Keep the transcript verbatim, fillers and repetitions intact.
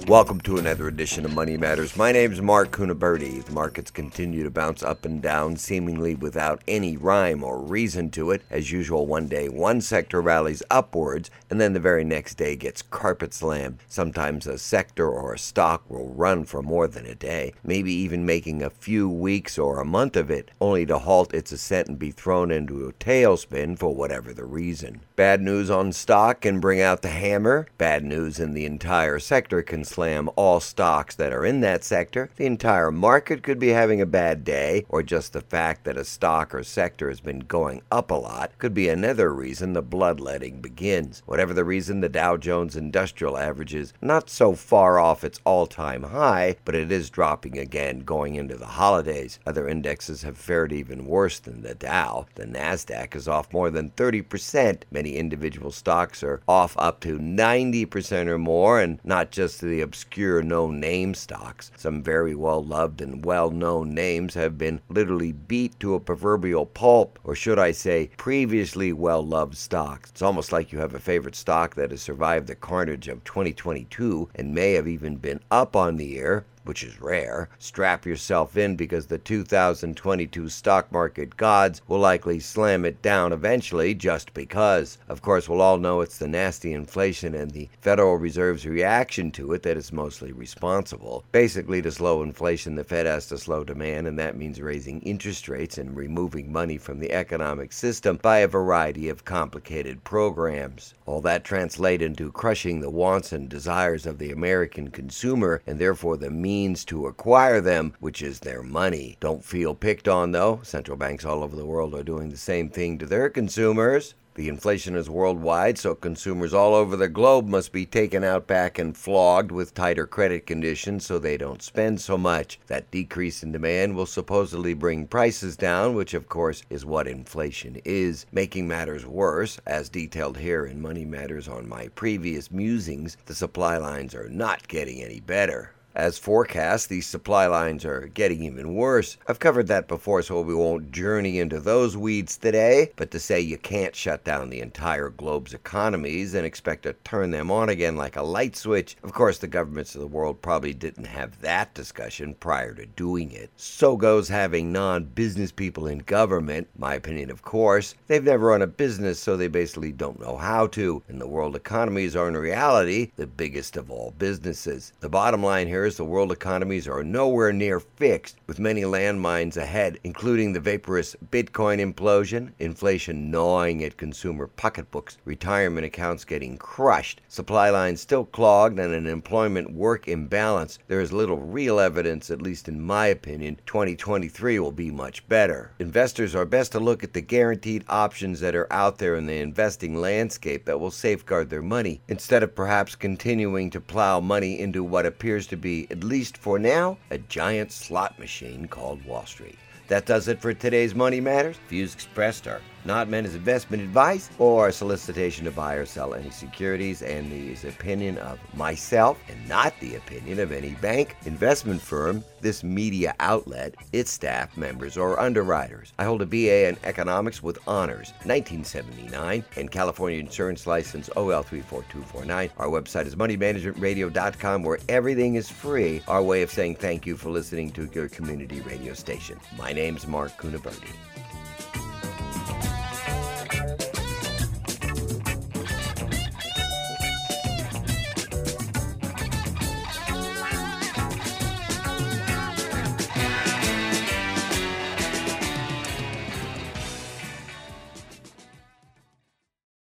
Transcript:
Welcome to another edition of Money Matters. My name is Mark Cunaberti. The markets continue to bounce up and down, seemingly without any rhyme or reason to it. As usual, one day one sector rallies upwards, and then the very next day gets carpet slammed. Sometimes a sector or a stock will run for more than a day, maybe even making a few weeks or a month of it, only to halt its ascent and be thrown into a tailspin for whatever the reason. Bad news on stock can bring out the hammer. Bad news in the entire sector can slam all stocks that are in that sector. The entire market could be having a bad day, or just the fact that a stock or sector has been going up a lot could be another reason the bloodletting begins. Whatever the reason, the Dow Jones Industrial Average is not so far off its all-time high, but it is dropping again going into the holidays. Other indexes have fared even worse than the Dow. The Nasdaq is off more than thirty percent. Many individual stocks are off up to ninety percent or more, and not just the obscure no-name stocks. Some very well-loved and well-known names have been literally beat to a proverbial pulp, or should I say, previously well-loved stocks. It's almost like you have a favorite stock that has survived the carnage of twenty twenty-two and may have even been up on the year, which is rare. Strap yourself in, because the two thousand twenty-two stock market gods will likely slam it down eventually just because. Of course, we'll all know it's the nasty inflation and the Federal Reserve's reaction to it that is mostly responsible. Basically, to slow inflation, the Fed has to slow demand, and that means raising interest rates and removing money from the economic system by a variety of complicated programs. All that translates into crushing the wants and desires of the American consumer, and therefore the means means to acquire them, which is their money. Don't feel picked on, though. Central banks all over the world are doing the same thing to their consumers. The inflation is worldwide, so consumers all over the globe must be taken out back and flogged with tighter credit conditions so they don't spend so much. That decrease in demand will supposedly bring prices down, which of course is what inflation is. Making matters worse, as detailed here in Money Matters on my previous musings, the supply lines are not getting any better. As forecast, these supply lines are getting even worse. I've covered that before, so we won't journey into those weeds today, but to say you can't shut down the entire globe's economies and expect to turn them on again like a light switch. Of course, the governments of the world probably didn't have that discussion prior to doing it. So goes having non-business people in government. My opinion, of course. They've never run a business, so they basically don't know how to. And the world economies are in reality the biggest of all businesses. The bottom line here is the world economies are nowhere near fixed, with many landmines ahead, including the vaporous Bitcoin implosion, inflation gnawing at consumer pocketbooks, retirement accounts getting crushed, supply lines still clogged, and an employment work imbalance. There is little real evidence, at least in my opinion, twenty twenty-three will be much better. Investors are best to look at the guaranteed options that are out there in the investing landscape that will safeguard their money, instead of perhaps continuing to plow money into what appears to be, at least for now, a giant slot machine called Wall Street. That does it for today's Money Matters. Views expressed are not meant as investment advice or a solicitation to buy or sell any securities, and is opinion of myself and not the opinion of any bank, investment firm, this media outlet, its staff, members, or underwriters. I hold a B A in economics with honors, nineteen seventy-nine, and California insurance license O L three four two four nine. Our website is money management radio dot com, where everything is free. Our way of saying thank you for listening to your community radio station. My name's Mark Cunaberti.